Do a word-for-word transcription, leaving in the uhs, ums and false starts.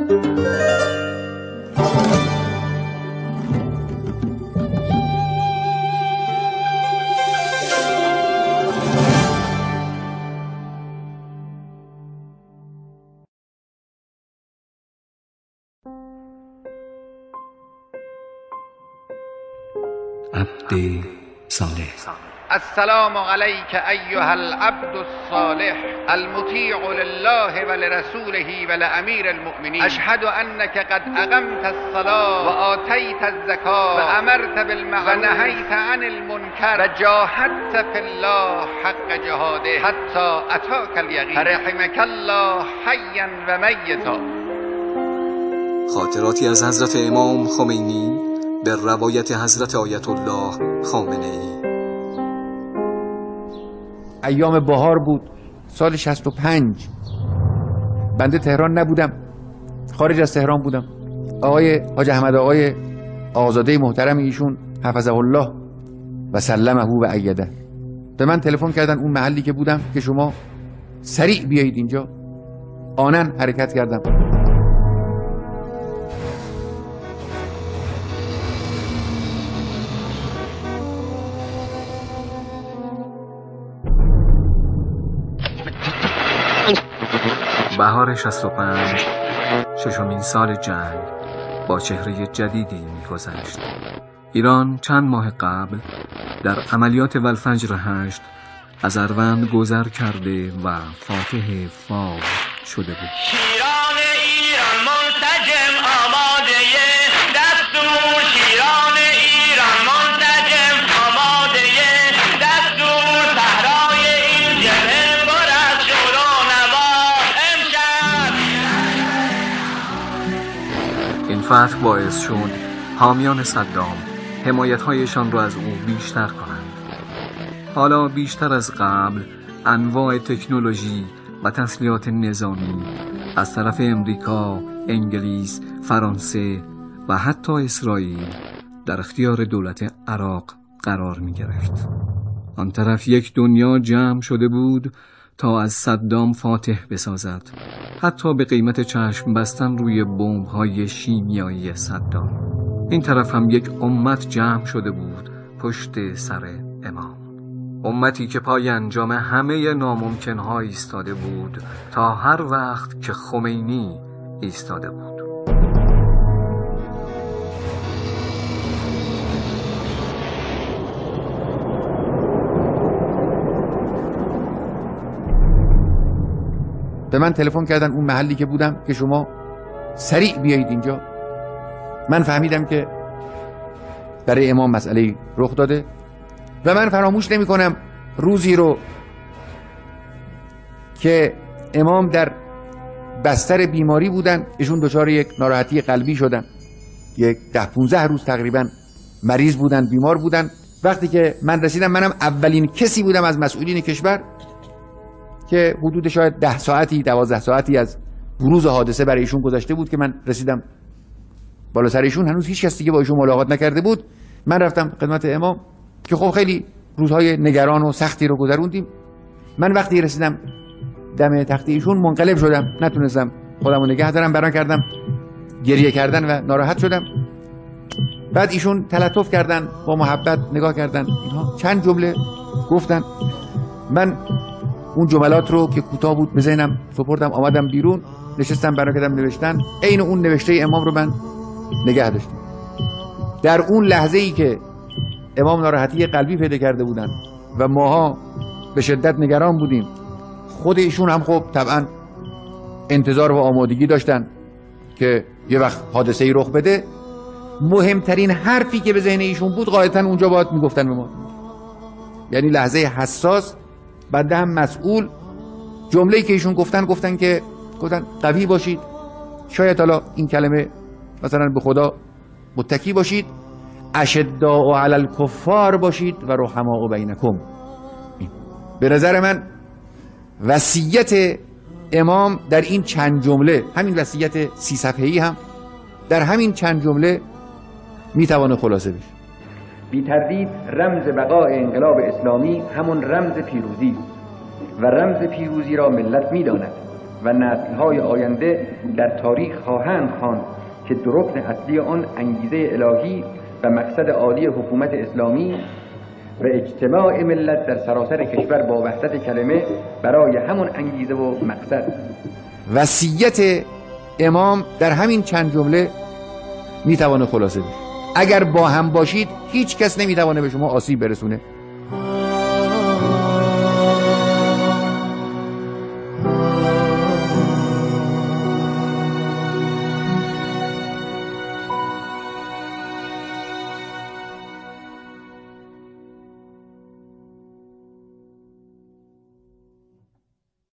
عبد صالح. السلام علیک ایها العبد الصالح المطیع لله ولرسوله ولامیر المؤمنین اشهد انک قد اقمت الصلاة وآتیت الزکاة وامرت بالمعروف ونهیت عن المنکر وجاهدت فی الله حق جهاده حتی اتاک الیقین رحمک الله حیا و میتا. خاطراتی از حضرت امام خمینی به روایت حضرت آیت الله خامنه ای. ایام بهار بود سال شصت و پنج. بنده تهران نبودم، خارج از تهران بودم. آقای حاج احمد آقای آقازاده محترم ایشون حفظه الله و سلمه و ایده به من تلفن کردن اون محلی که بودم که شما سریع بیایید اینجا. آنن حرکت کردم. بهار شصت و پنج، ششمین سال جنگ با چهره جدیدی می‌گذشت. ایران چند ماه قبل در عملیات والفجر هشت از اروند گذر کرده و فاتح فاو شده بود. شیران ایران منسجم آماده دستور، شیران ایران منسجم آماده دستور، صحرای این جبهه پر از شور و نوا امشب. این فتح باعث شد حامیان صدام حمایت‌هایشان را از او بیشتر کنند. حالا بیشتر از قبل انواع تکنولوژی و تسلیحات نظامی از طرف امریکا، انگلیس، فرانسه و حتی اسرائیل در اختیار دولت عراق قرار می گرفت. آن طرف یک دنیا جمع شده بود تا از صدام فاتح بسازد، حتی به قیمت چشم بستن روی بمب‌های شیمیایی صدام. این طرف هم یک امت جمع شده بود پشت سر امام، امتی که پای انجام همه ناممکن‌ها ایستاده بود تا هر وقت که خمینی ایستاده بود. به من تلفن کردن اون محلی که بودم که شما سریع بیایید اینجا. من فهمیدم که برای امام مسئله رخ داده و من فراموش نمی کنم روزی رو که امام در بستر بیماری بودن، ایشون دچار یک ناراحتی قلبی شدن، یک ده پونزده روز تقریبا مریض بودن، بیمار بودن. وقتی که من رسیدم، منم اولین کسی بودم از مسئولین کشور که حدود شاید ده ساعتی دوازده ساعتی از بروز حادثه برای ایشون گذشته بود که من رسیدم بالا سر ایشون. هنوز هیچ کسی که با ایشون ملاقات نکرده بود. من رفتم خدمت امام که خب خیلی روزهای نگران و سختی رو گذروندیم. من وقتی رسیدم دم تخت ایشون منقلب شدم، نتونستم خودم رو نگه دارم، بران کردم گریه کردن و ناراحت شدم. بعد ایشون تلطف کردن، با محبت نگاه کردن، اینها چند جمله گفتن. من اون جملات رو که کوتاه بود به ذهنم سپردم، آمدم بیرون، نشستم برای کردم نوشتن. عین اون نوشته امام رو من نگه داشتم. در اون لحظه ای که امام ناراحتی قلبی پیدا کرده بودن و ماها به شدت نگران بودیم، خود ایشون هم خب طبعا انتظار و آمادگی داشتن که یه وقت حادثه ای رخ بده. مهمترین حرفی که به ذهن ایشون بود قاعدتا اونجا باید میگفتن به ما، یعنی لحظه حساس. بعد هم مسئول جمله‌ای که ایشون گفتن گفتن که گفتن قوی باشید، شاید حالا این کلمه مثلا به خدا متکی باشید، اشداء علی الکفار باشید و رحماء بینکم. به نظر من وصیت امام در این چند جمله، همین وصیت سی صفحه‌ای هم در همین چند جمله میتوانه خلاصه بشه. بی تردید رمز بقای انقلاب اسلامی همون رمز پیروزی و رمز پیروزی را ملت میداند. و نسل‌های آینده در تاریخ خواهند خواند که دو رکن اصلی آن انگیزه الهی و مقصد عالی حکومت اسلامی و اجتماع ملت در سراسر کشور با وحدت کلمه برای همون انگیزه و مقصد. وصیت امام در همین چند جمله میتوانه خلاصه بشه: اگر با هم باشید هیچ کس نمیتوانه به شما آسیب برسونه.